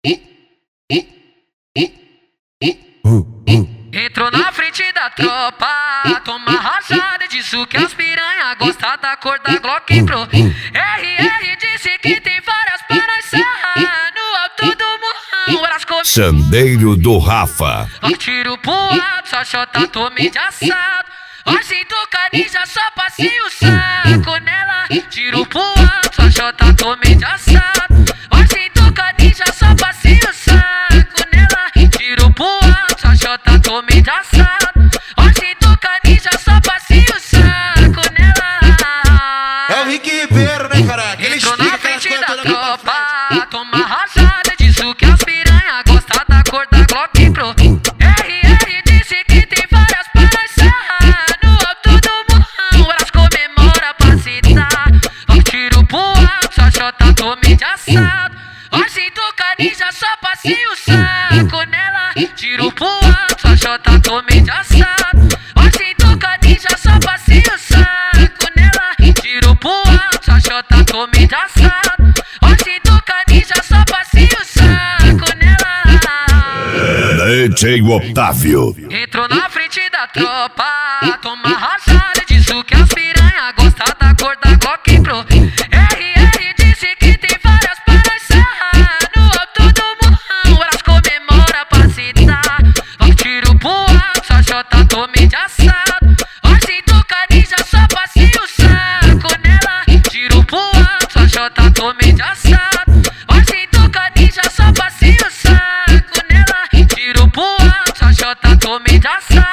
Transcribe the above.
Entrou na frente da tropa, toma rajada, disso que as piranha gosta da cor da Glock Pro. RR disse que tem várias para nós sarrar no alto do morrão. Elas comem Sandeiro do Rafa. tiro pro alto, só chota tome de assado. Hoje do canija só passei o saco nela. Tiro pro alto, só chota tome de assado. Hoje do canija só passei o saco nela. Tiro pro alto, só chota tome de assado. Hoje do canija só passei o saco nela. É o Rick Ribeiro, né, cara? Ele Entrou na explica frente da coisas tropa, toma rajada, disso que as piranha gosta da cor da Glock Pro. RR disse que tem várias para nós sarrar no alto do morrão. Elas comemora pra citar. Tiro pro alto, só chota tome de assado. Hoje do canija só passei o saco nela. Tiro pro alto, só chota tome de assado. Hoje do canija só passei o saco nela. Tiro pro alto, só chota tome de assado. Hoje do canija só passei o saco nela. DJ Otávio. Entrou na frente da tropa, toma rajada, disso que as piranha gosta da cor da Glock Pro. RR disse que tem várias para nós sarrar no alto do morrão. Elas comemora pra citar. Tiro pro alto, só chota tome de assado. Hoje do canija só passei o saco nela. Tiro pro alto, só chota tome de assado. Hoje do canija só passei o saco nela. Tiro pro alto, só chota tome de assado.